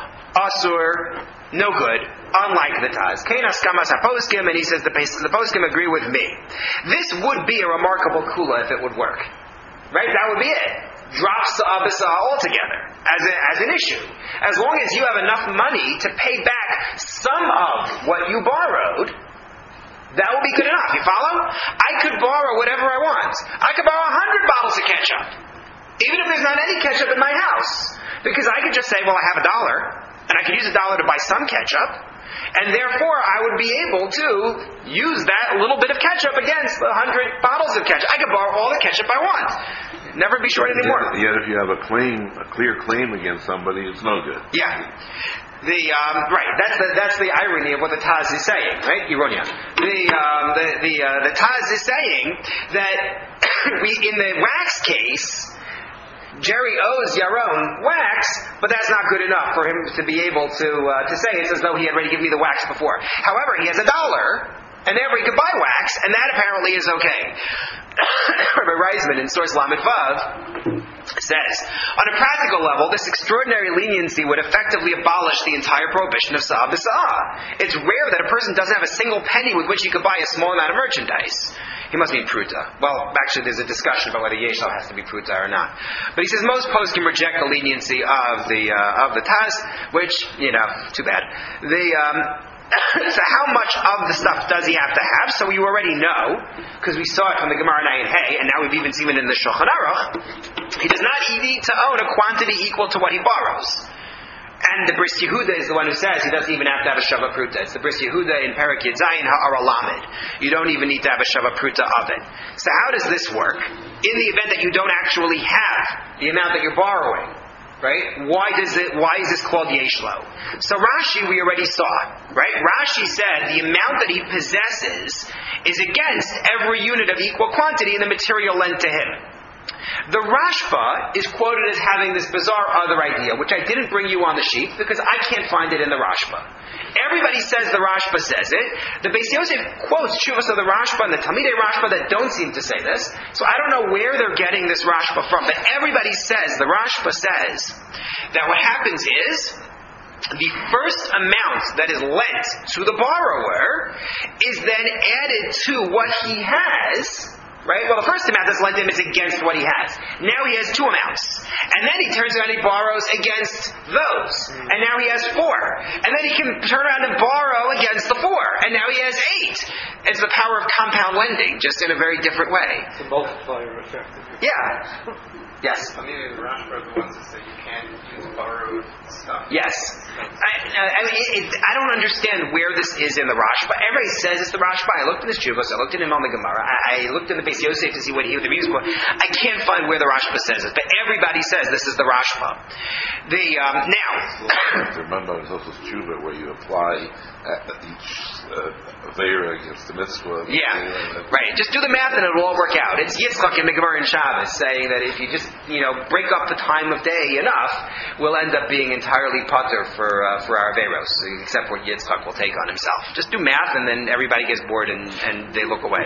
asur, no good, unlike the Taz. Keinas kamas haposkim, and he says the poskim agree with me. This would be a remarkable kula if it would work. Right? That would be it. Drops abisa altogether as an issue. As long as you have enough money to pay back some of what you borrowed, that will be good enough. You follow? I could borrow whatever I want. I could borrow 100 bottles of ketchup, even if there's not any ketchup in my house. Because I could just say, well, I have $1, and I could use $1 to buy some ketchup, and therefore I would be able to use that little bit of ketchup against the 100 bottles of ketchup. I could borrow all the ketchup I want. Never be short anymore. Yet if you have a clear claim against somebody, it's no good. Yeah. Right. That's the irony of what the Taz is saying, right? Ironia. The Taz is saying that in the wax case, Jerry owes Yaron wax, but that's not good enough for him to be able to say it's as though he had already given me the wax before. However, he has $1, and therefore he could buy wax, and that apparently is okay. Rabbi Reisman in Source Lamed Vav says, on a practical level, this extraordinary leniency would effectively abolish the entire prohibition of sa'ah b'sa'ah. It's rare that a person doesn't have a single penny with which he could buy a small amount of merchandise. He must mean pruta. Well, actually, there's a discussion about whether yeshlo has to be pruta or not. But he says most poskim reject the leniency of the Taz, which, too bad. So how much of the stuff does he have to have? So you already know, because we saw it from the Gemara Nayin Hey, and now we've even seen it in the Shulchan Aruch. He does not need to own a quantity equal to what he borrows. And the Bris Yehuda is the one who says he doesn't even have to have a Shava Pruta. It's the Bris Yehuda in Perek Yedzayin Ha'ara Lamed. You don't even need to have a Shava Pruta of it. So how does this work? In the event that you don't actually have the amount that you're borrowing, right? Why is this called yeshlo? So Rashi we already saw, right? Rashi said the amount that he possesses is against every unit of equal quantity in the material lent to him. The Rashba is quoted as having this bizarre other idea, which I didn't bring you on the sheet because I can't find it in the Rashba. Everybody says the Rashba says it. The Beis Yosef quotes Shuvas of the Rashba and the Talmidei Rashba that don't seem to say this. So I don't know where they're getting this Rashba from. But everybody says, the Rashba says, that what happens is, the first amount that is lent to the borrower is then added to what he has. Right? Well, the first amount that's lent to him is against what he has. Now he has two amounts. And then he turns around and he borrows against those. And now he has four. And then he can turn around and borrow against the four. And now he has eight. It's the power of compound lending, just in a very different way. It's a multiplier effect. Yeah. Yes? I mean, the Rashba are the ones that say you can't use borrowed stuff. Yes. I don't understand where this is in the Rashba. Everybody says it's the Rashba. I looked in his Chuvos. I looked at him on the Gemara. I looked in the Beis Yosef to see what the music was. I can't find where the Rashba says it. But everybody says this is the Rashba. Now. The Rambam is also Tshuva, where you apply each Aveira against the mitzvah. Yeah. Right. Just do the math and it'll all work out. It's Yitzchak in the Gemara in Shabbos saying that if you just, break up the time of day enough, we'll end up being entirely putter for our Averos, except what Yitzchak will take on himself. Just do math and then everybody gets bored and they look away.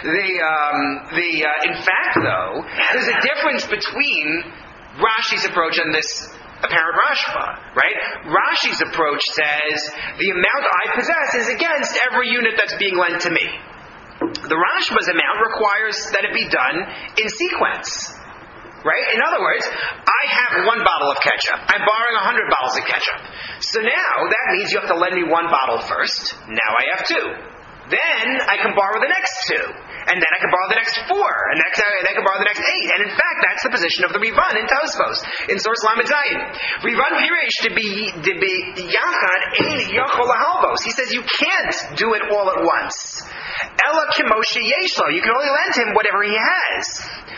In fact, though, there's a difference between Rashi's approach and this apparent Rashba, right? Rashi's approach says the amount I possess is against every unit that's being lent to me. The Rashba's amount requires that it be done in sequence. Right? In other words, I have one bottle of ketchup. I'm borrowing 100 bottles of ketchup. So now, that means you have to lend me one bottle first. Now I have two. Then I can borrow the next two. And then I can borrow the next four. And then I can borrow the next 8. And in fact, that's the position of the Rivan in Tosfos, in source Lamed Zayin. Rivan Pirish to be Yachad Ein Yachol Lahalbos. He says you can't do it all at once. Ela Kimoshe Yeshlo. You can only lend him whatever he has.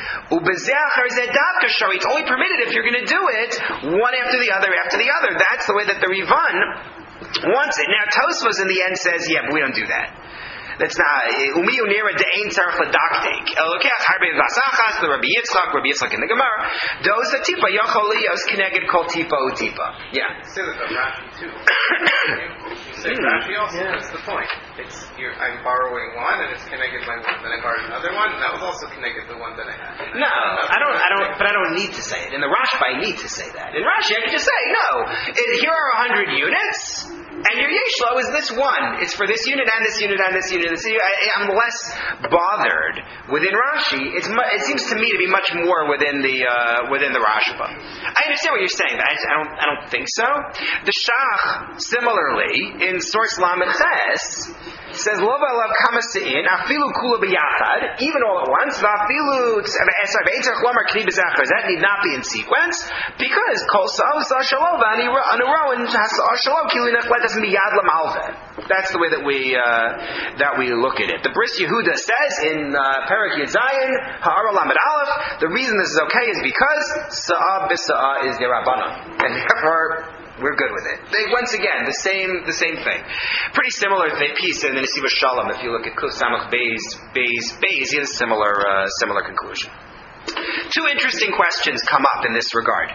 It's only permitted if you're going to do it one after the other after the other. That's the way that the Rivan wants it. Now Tosfos in the end says, yeah, but we don't do that. That's not Umi Unira De'ain Tzarech Ladaktik. Elokech Harbe Vasachas, the Rabbi Yitzchak in the Gemara. Those that tipa Yacholios Keneged Kol Tipa Utipa. Yeah. You say that the Rashi too. You say Rashi also. Yeah. That's the point. I'm borrowing one, and it's Keneged my one. Then I borrowed another one, and that was also Keneged the one that I had. No, I don't need to say it. In the Rashba, I need to say that. In Rashi, I can just say, no. Here are 100 units. And your yeshlo is this one. It's for this unit and this unit and this unit. I'm less bothered within Rashi. It seems to me to be much more within the Rashba. I understand what you're saying, but I don't think so. The Shach, similarly, in source Lamed Ches, says Lo v'alav kama sein afilu kula b'yachad, even all at once. V'afilu v'eitzach lomar k'ni b'zachar. That need not be in sequence because kol sa'u sa'shalom v'aniroin ha'sa'shalom kilu nechletas miyad l'malveh. That's the way that we look at it. The Bris Yehuda says in Perek Yedzayin Ha'ara Lamed Aleph, the reason this is okay is because Sa'ah b'Sa'ah is Derabbanan, and therefore we're good with it. Once again, the same thing. Pretty similar piece in the Nesiva Shalom. If you look at Kuf Samach Beis, he has a similar conclusion. Two interesting questions come up in this regard.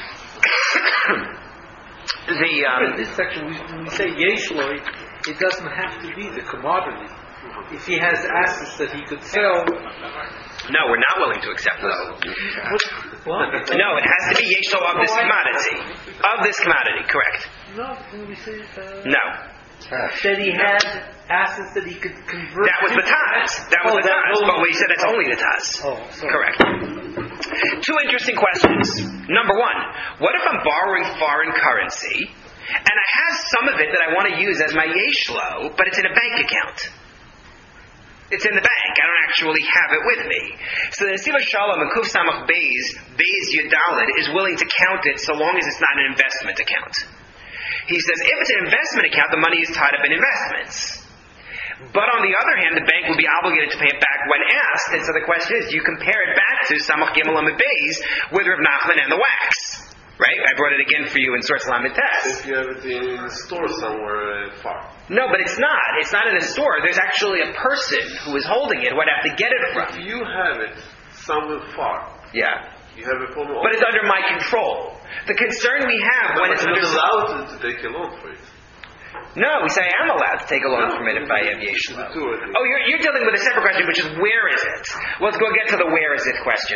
In this section, when we say Yeshlo, it doesn't have to be the commodity. If he has assets that he could sell. No, we're not willing to accept those. No, it has to be yeshlo of this commodity. Of this commodity, correct. No, can we say No. that he had assets that he could convert? That was the Taz. That was the Taz. But we said that's only the Taz. Oh, sorry. Correct. Two interesting questions. Number one, what if I'm borrowing foreign currency and I have some of it that I want to use as my yeshlo, but it's in a bank account? It's in the bank. I don't actually have it with me. So the Nesiva Shalom and Kuf Samach Beis Yudalit is willing to count it so long as it's not an investment account. He says if it's an investment account, the money is tied up in investments. But on the other hand, the bank will be obligated to pay it back when asked. And so the question is, do you compare it back to Samach Gimel Amid Beis with Rav Nachman and the wax? Right? I brought it again for you in Source Lamed Tes. If you have it in a store somewhere far. No, but it's not. It's not in a store. There's actually a person who is holding it who would have to get it from. If you have it somewhere far, Yeah. you have a problem. But it's under my control. The concern we have when it's not under... allowed to take a loan for it. No, we say I am allowed to take a loan from it if I have yeshlo. Oh, you're dealing with a separate question, which is where is it? Let's go get to the where is it question.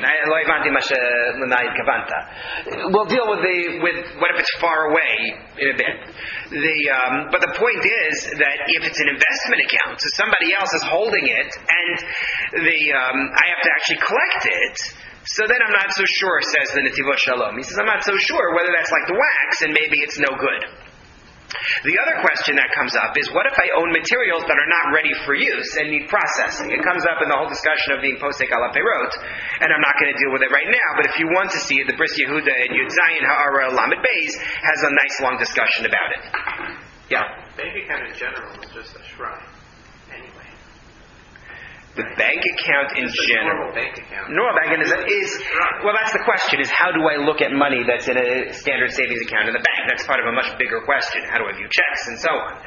We'll deal with what if it's far away in a bit. But the point is that if it's an investment account, so somebody else is holding it, and I have to actually collect it. So then I'm not so sure, says the Netivot Shalom. He says I'm not so sure whether that's like the wax, and maybe it's no good. The other question that comes up is, what if I own materials that are not ready for use and need processing? It comes up in the whole discussion of being posek ala perot, and I'm not going to deal with it right now, but if you want to see it, the Bris Yehuda and Yud Zayin Ha'ara Lamed Beis has a nice long discussion about it. Yeah? Bank account in general is just a shrine. Anyway. The bank account in general. Normal bank account. Normal bank account is well, that's the question, is how do I look at money that's in a standard savings account in the bank? That's part of a much bigger question. How do I view checks and so on?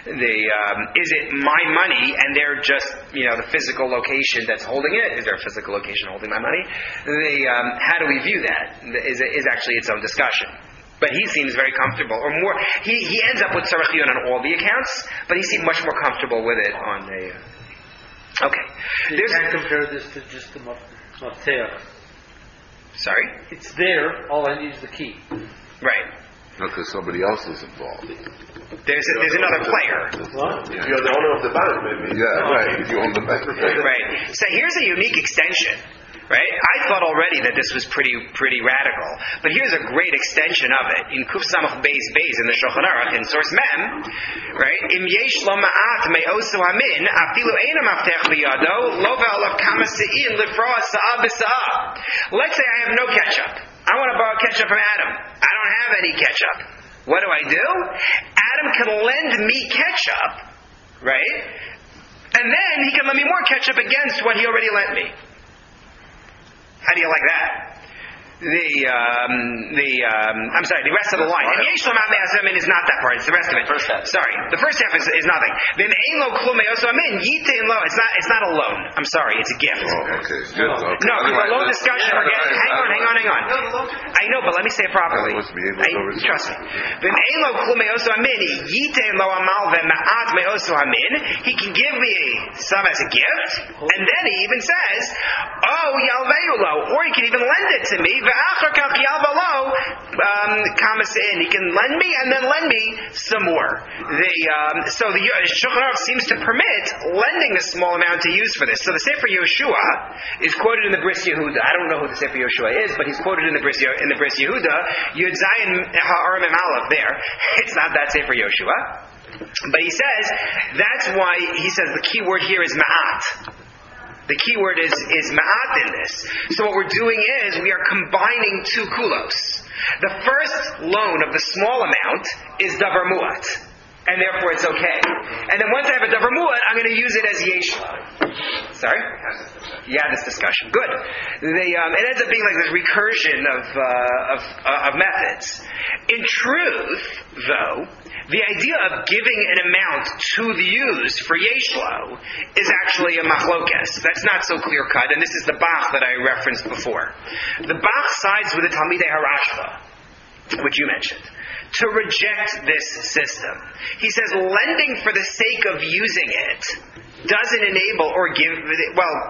Is it my money and they're just, the physical location that's holding it? Is there a physical location holding my money? How do we view that? Is actually its own discussion. But he seems very comfortable, or more, he ends up with Tzarech Yun on all the accounts, but he seems much more comfortable with it on the... Okay. You can't compare this to just the Mafteach. Sorry? It's there, all I need is the key. Right. No, because somebody else is involved. There's another player. What? If you're the owner of the bank, maybe. Yeah, right. If you own the bank. Right. So here's a unique extension. Right? I thought already that this was pretty radical, but here's a great extension of it in Kuf Samach Beis in the Shulchan Aruch in source Mem. Right? Im yesh lo ma'at me'osu hamin afilu eina maftech biyado lo ve'alav kama se'in lifroa sa'a b'sa'a. Let's say I have no ketchup. I want to borrow ketchup from Adam. I don't have any ketchup. What do? Adam can lend me ketchup, right? And then he can lend me more ketchup against what he already lent me. How do you like that? I'm sorry, the rest of the line. And Yesh Lamat Me'asamin is not that part, it's the rest of it. Sorry, the first half is nothing. It's not a loan. I'm sorry, it's a gift. Oh, okay. Good. Okay. No, because a loan discussion, hang on. I know, but let me say it properly. Trust me. He can give me some as a gift, and then he even says, or he can even lend it to me. He can lend me and then lend me some more. So the Shulchan Aruch seems to permit lending a small amount to use for this. So the Sefer Yoshua is quoted in the Bris Yehuda. I don't know who the Sefer Yoshua is, but he's quoted in the Bris Yehuda. Yud Zayin Ha'arim Aleph there. It's not that Sefer Yoshua. But he says, that's why he says the key word here is ma'at. The key word is ma'at in this. So what we're doing is we are combining two kulos. The first loan of the small amount is davar mu'at, and therefore it's okay. And then once I have a davar mu'at, I'm going to use it as yeshla. Sorry? Yeah, this discussion. Good. It ends up being like this recursion of methods. In truth, though, the idea of giving an amount to the use for yeshlo is actually a machlokes. That's not so clear cut, and this is the Bach that I referenced before. The Bach sides with the Talmidei Harashva, which you mentioned, to reject this system. He says lending for the sake of using it doesn't enable or give,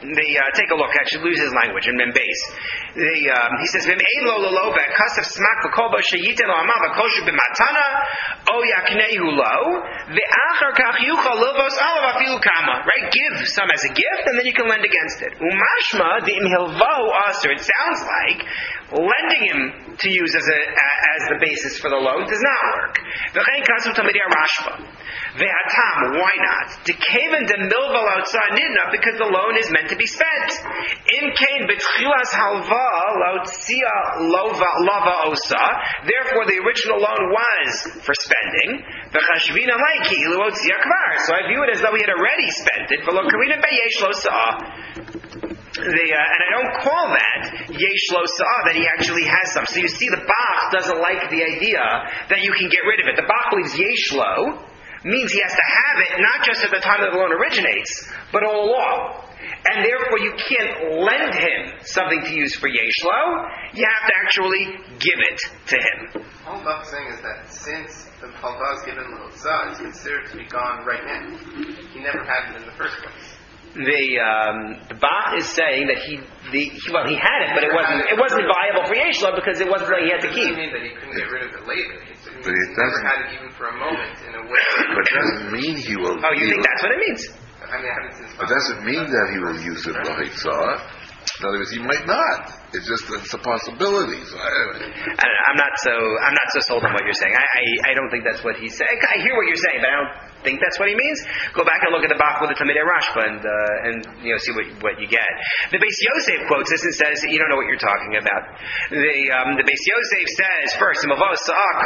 take a look. I should lose his language in Membeis. He says, "V'mein lo lolovet kasef smak v'kol bo sheyiten lo amav v'koshu b'matana o yaknehu lo ve'achar kach yuchal lilvos alav afilu kama." Right, give some as a gift, and then you can lend against it. Umashma de'im hilvahu aser. It sounds like lending him to use as the basis for the loan does not work. V'chein kasu tamidei Rashba. Ve'atam, why not? Dekeven de milval outside nidna, because the loan is meant to be spent. In kain betchilas halva lautzia lava osa. Therefore, the original loan was for spending. V'chashvina laiki ilu otzia kvar. So I view it as though he had already spent it. V'lo karina beyesh lo sa'ah. And I don't call that yesh lo sa'ah, that he actually has some. So you see, the Bach doesn't like the idea that you can get rid of it. The Bach believes yesh lo means he has to have it, not just at the time that the loan originates, but all along. And therefore you can't lend him something to use for Yeshlo, you have to actually give it to him. All I'm saying is that since the Halva is given L'Otzah, it's considered to be gone right now. He never had it in the first place. The Bach is saying that he had it, but it wasn't viable for Yeshlo because it wasn't something he had to keep. It doesn't mean that he couldn't get rid of it later. But it doesn't. Never had it even for a moment in a way. But it doesn't mean he will. Oh, you think that's what it means? I mean, I haven't seen. It doesn't mean that he will use it like saw. In other words, he might not. It's just it's a possibility. So I'm not so sold on what you're saying. I don't think that's what he's saying. I hear what you're saying, but I don't think that's what he means. Go back and look at the Bach with the Tamidei Rashba and see what you get. The Beis Yosef quotes this and says you don't know what you're talking about. The Beis Yosef says first, it was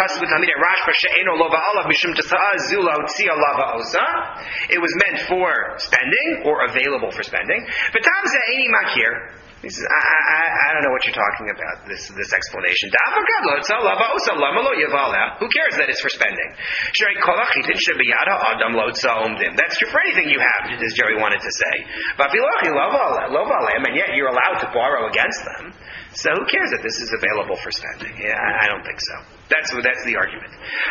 meant for spending or available for spending. But Tam Za'ini Makir. He says, I don't know what you're talking about, this explanation. Who cares that it's for spending? That's true for anything you have, as Jerry wanted to say. And yet you're allowed to borrow against them. So who cares that this is available for spending? Yeah, I don't think so. That's the argument.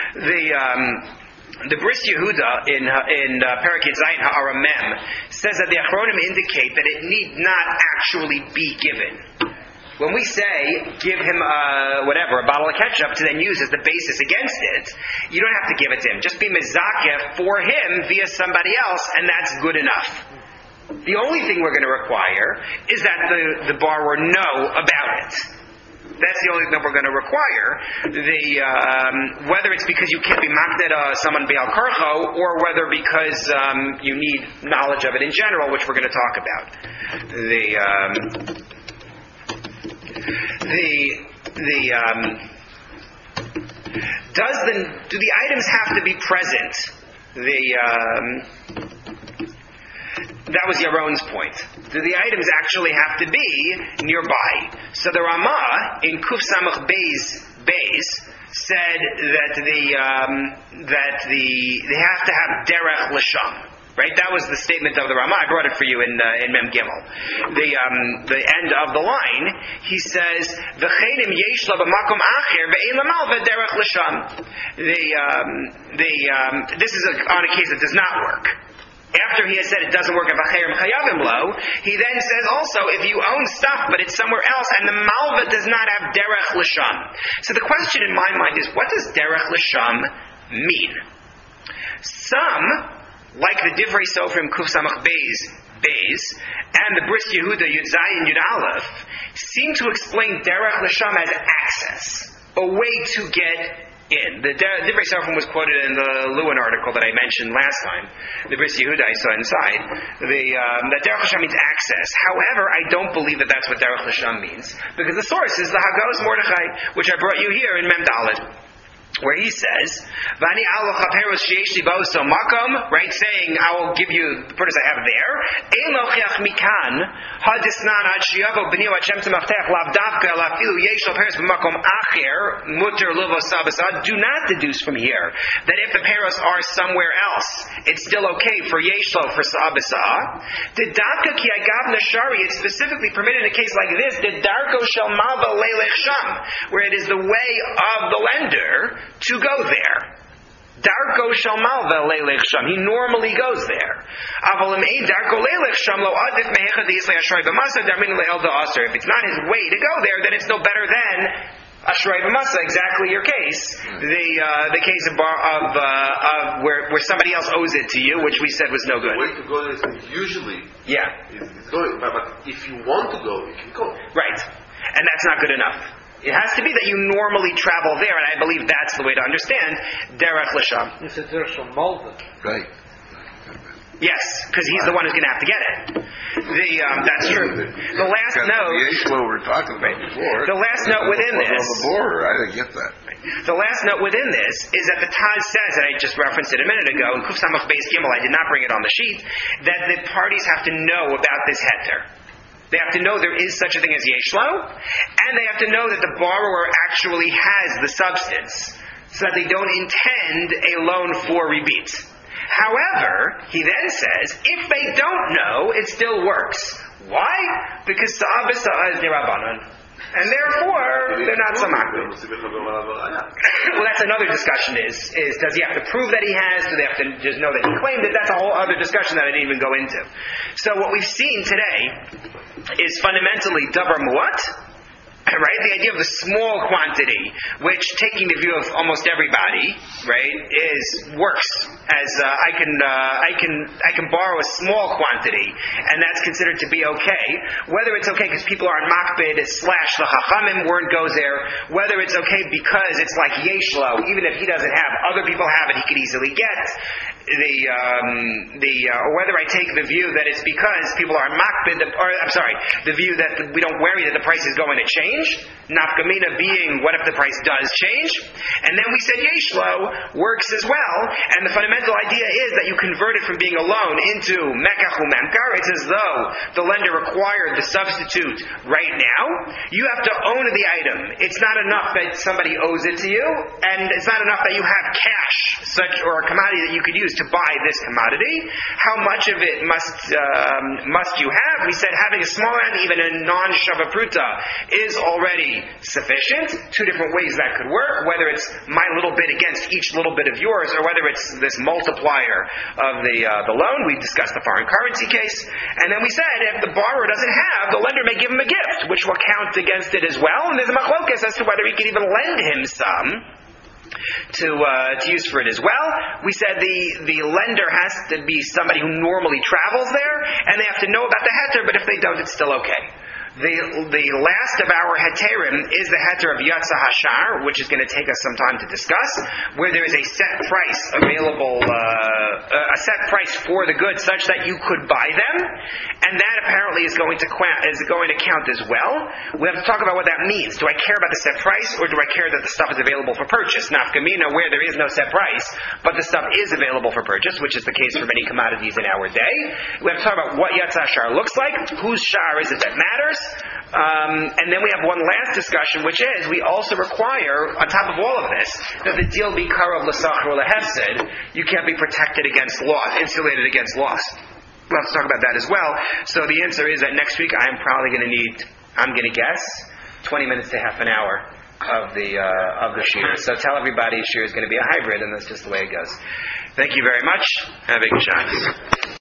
The Bris Yehuda in Parakit Zayin Ha'aramem says that the Achronim indicate that it need not actually be given. When we say give him a bottle of ketchup to then use as the basis against it, you don't have to give it to him. Just be mezakeh for him via somebody else, and that's good enough. The only thing we're going to require is that the borrower know about it. That's the only thing that we're going to require. Whether it's because you can't be makned someone be'al karcho, or whether because you need knowledge of it in general, which we're going to talk about. Do the items have to be present? That was Yaron's point. Do the items actually have to be nearby? So the Ramah in Kuf Samach Beis said that they have to have derech l'sham. Right, that was the statement of the Ramah. I brought it for you in Mem Gimel. The end of the line, he says, "V'cheinim yesh la b'makom acher ve'ein lamalva derech l'sham." This is on a case that does not work. After he has said it doesn't work at V'chayim Chayavim Lo, he then says also, if you own stuff but it's somewhere else and the Malva does not have Derech L'Sham. So the question in my mind is, what does Derech L'Sham mean? Some, like the Divrei Sofrim Kuf Samach Beis, and the Bris Yehuda Yud Zayin Yud Aleph, seem to explain Derech L'Sham as access, a way to get in. The Divrei Sofrim was quoted in the Lewin article that I mentioned last time. The Bris Yehuda I saw inside. That Derech L'Sham means access. However, I don't believe that that's what Derech L'Sham means, because the source is the Hagos Mordechai, which I brought you here in Mem Dalet, where he says, "Vani alo chaperus sheyesh li ba'oso makom," right, saying, "I will give you the produce I have there." Ein lochiach mikan hadisnan ad shiyavo b'niu ad shem tzemachtech lav davka lafilu yesh lo peros b'makom acher muter luvo sabasad. Do not deduce from here that if the peros are somewhere else, it's still okay for yeshlo for sabasa. The davka ki agav nashari, it's specifically permitted in a case like this. The darko shel malva leilech sham, where it is the way of the lender to go there. Darko shel malva leilech sham. He normally goes there. If it's not his way to go there, then it's no better than Ashrei b'masa. Exactly your case. The case of where somebody else owes it to you, which we said was no good. The way to go there is usually. Yeah. It's going, but if you want to go, you can go. Right, and that's not good enough. It has to be that you normally travel there, and I believe that's the way to understand derech l'sham. It's a derech shel malva. Right. Yes, because he's the one who's going to have to get it. That's true. The last note. The Yeshua we're talking about before. The last note within this. On the border, I didn't get that. The last note within this is that the Taz says, and I just referenced it a minute ago, in Kuf Samach Beis Gimel, I did not bring it on the sheet, that the parties have to know about this heter. They have to know there is such a thing as yeshlo, and they have to know that the borrower actually has the substance, so that they don't intend a loan for rebate. However, he then says, if they don't know, it still works. Why? Because sa'ah b'sa'ah is nirabanan. And therefore, they're not samakdu. Well, that's another discussion is does he have to prove that he has? Do they have to just know that he claimed it? That's a whole other discussion that I didn't even go into. So what we've seen today is fundamentally davar muat, right? The idea of the small quantity, which, taking the view of almost everybody, right, works as I can borrow a small quantity, and that's considered to be okay. Whether it's okay because people are on makbid / the chachamim word goes there, whether it's okay because it's like yeshlo, even if he doesn't have, other people have it, he could easily get. Or whether I take the view that it's because people are makbid, the view that we don't worry that the price is going to change. Nafkamina being, what if the price does change? And then we said yeshlo works as well, and the fundamental idea is that you convert it from being a loan into mekach umemkar. It's as though the lender required the substitute right now. You have to own the item. It's not enough that somebody owes it to you, and it's not enough that you have cash, or a commodity that you could use to buy this commodity. How much of it must you have? We said having a small amount, even a non-shavapruta, is already sufficient. Two different ways that could work, whether it's my little bit against each little bit of yours, or whether it's this multiplier of the loan. We discussed the foreign currency case. And then we said if the borrower doesn't have, the lender may give him a gift, which will count against it as well. And there's a machlokas as to whether he can even lend him some to use for it as well. We said the lender has to be somebody who normally travels there, and they have to know about the heter, but if they don't, it's still okay. The last of our heterim is the heter of Yatsa Hashar, which is going to take us some time to discuss, where there is a set price available, a set price for the goods such that you could buy them, and that apparently is going to count as well. We have to talk about what that means. Do I care about the set price, or do I care that the stuff is available for purchase? Nafkamina, where there is no set price, but the stuff is available for purchase, which is the case for many commodities in our day. We have to talk about what Yatsa Hashar looks like, whose shar is it that matters. And then we have one last discussion, which is we also require, on top of all of this, that the deal be karov l'sachar l'hefsed. You can't be protected against loss, insulated against loss. We'll have to talk about that as well. So the answer is that next week I'm probably going to need, I'm going to guess, 20 minutes to half an hour of the shiur. So tell everybody shiur is going to be a hybrid, and that's just the way it goes. Thank you very much. Have a good shot.